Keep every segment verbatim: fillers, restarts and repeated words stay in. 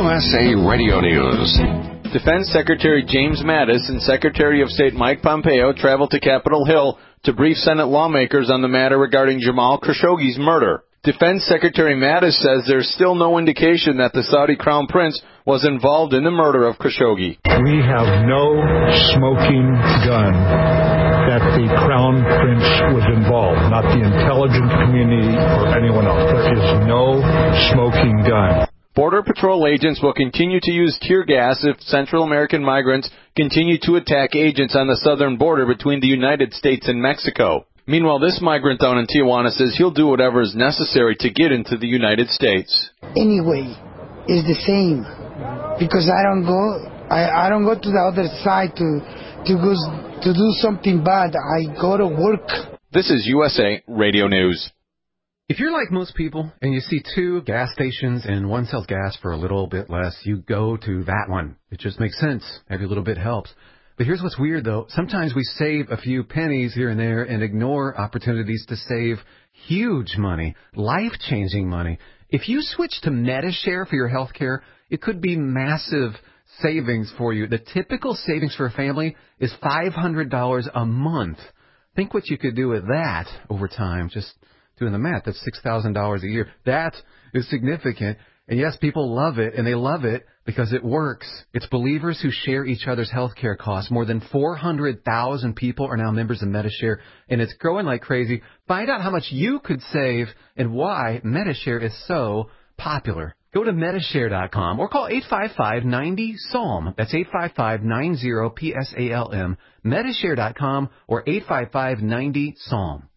S A Radio News. Defense Secretary James Mattis and Secretary of State Mike Pompeo traveled to Capitol Hill to brief Senate lawmakers on the matter regarding Jamal Khashoggi's murder. Defense Secretary Mattis says there's still no indication that the Saudi Crown Prince was involved in the murder of Khashoggi. We have no smoking gun that the Crown Prince was involved, not the intelligence community or anyone else. There is no smoking gun. Border Patrol agents will continue to use tear gas if Central American migrants continue to attack agents on the southern border between the United States and Mexico. Meanwhile, this migrant down in Tijuana says he'll do whatever is necessary to get into the United States. Anyway, it's the same because I don't go. I, I don't go to the other side to to go to do something bad. I go to work. This is U S A Radio News. If you're like most people and you see two gas stations and one sells gas for a little bit less, you go to that one. It just makes sense. Every little bit helps. But here's what's weird, though. Sometimes we save a few pennies here and there and ignore opportunities to save huge money, life-changing money. If you switch to Medi-Share for your health care, it could be massive savings for you. The typical savings for a family is five hundred dollars a month. Think what you could do with that over time. Just doing the math, that's six thousand dollars a year. That is significant. And yes, people love it, and they love it because it works. It's believers who share each other's health care costs. More than four hundred thousand people are now members of Medi-Share, and it's growing like crazy. Find out how much you could save and why Medi-Share is so popular. Go to Medi-Share dot com or call eight five five, nine zero, S A L M. That's eight five five, nine zero, P S A L M. Medi-Share dot com or eight five five, nine zero, S A L M.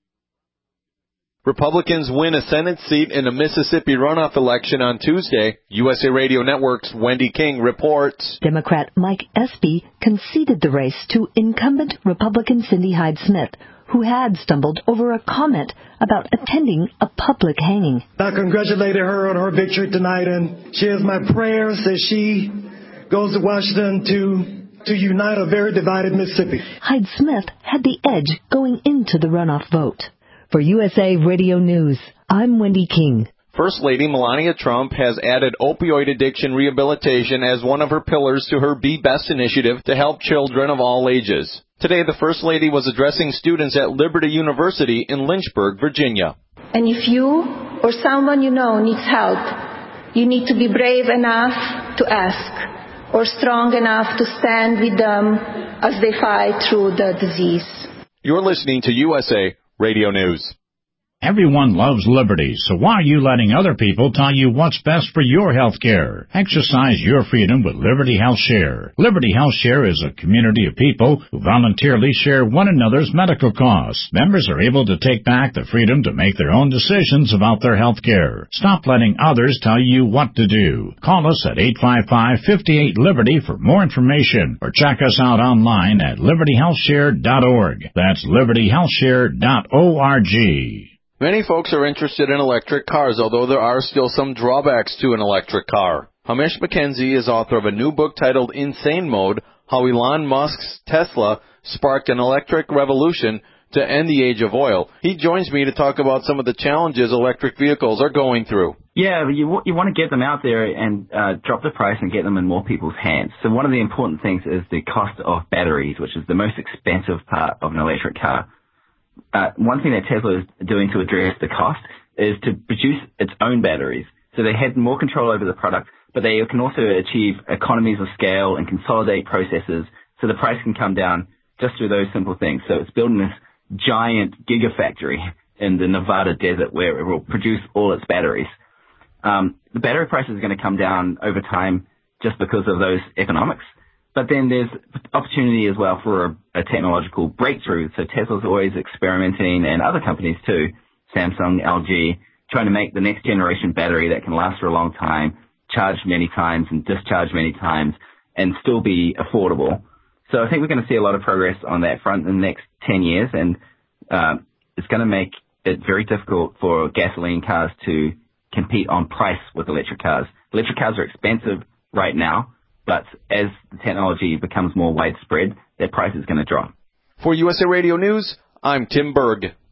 Republicans win a Senate seat in a Mississippi runoff election on Tuesday. U S A Radio Network's Wendy King reports. Democrat Mike Espy conceded the race to incumbent Republican Cindy Hyde-Smith, who had stumbled over a comment about attending a public hanging. I congratulated her on her victory tonight, and she has my prayers that she goes to Washington to to unite a very divided Mississippi. Hyde-Smith had the edge going into the runoff vote. For U S A Radio News, I'm Wendy King. First Lady Melania Trump has added opioid addiction rehabilitation as one of her pillars to her Be Best initiative to help children of all ages. Today, the First Lady was addressing students at Liberty University in Lynchburg, Virginia. And if you or someone you know needs help, you need to be brave enough to ask or strong enough to stand with them as they fight through the disease. You're listening to U S A Radio News. Everyone loves liberty, so why are you letting other people tell you what's best for your health care? Exercise your freedom with Liberty Health Share. Liberty Health Share is a community of people who voluntarily share one another's medical costs. Members are able to take back the freedom to make their own decisions about their health care. Stop letting others tell you what to do. Call us at eight five five, five eight, Liberty for more information, or check us out online at liberty health share dot org. That's liberty health share dot org. Many folks are interested in electric cars, although there are still some drawbacks to an electric car. Hamish McKenzie is author of a new book titled Insane Mode, How Elon Musk's Tesla Sparked an Electric Revolution to End the Age of Oil. He joins me to talk about some of the challenges electric vehicles are going through. Yeah, you, you want to get them out there and uh, drop the price and get them in more people's hands. So one of the important things is the cost of batteries, which is the most expensive part of an electric car. Uh, one thing that Tesla is doing to address the cost is to produce its own batteries. So they have more control over the product, but they can also achieve economies of scale and consolidate processes so the price can come down just through those simple things. So it's building this giant gigafactory in the Nevada desert where it will produce all its batteries. Um, the battery price is going to come down over time just because of those economics. But then there's opportunity as well for a, a technological breakthrough. So Tesla's always experimenting, and other companies too, Samsung, L G, trying to make the next generation battery that can last for a long time, charge many times and discharge many times, and still be affordable. So I think we're going to see a lot of progress on that front in the next ten years, and uh, it's going to make it very difficult for gasoline cars to compete on price with electric cars. Electric cars are expensive right now, but as the technology becomes more widespread, their price is going to drop. For U S A Radio News, I'm Tim Berg.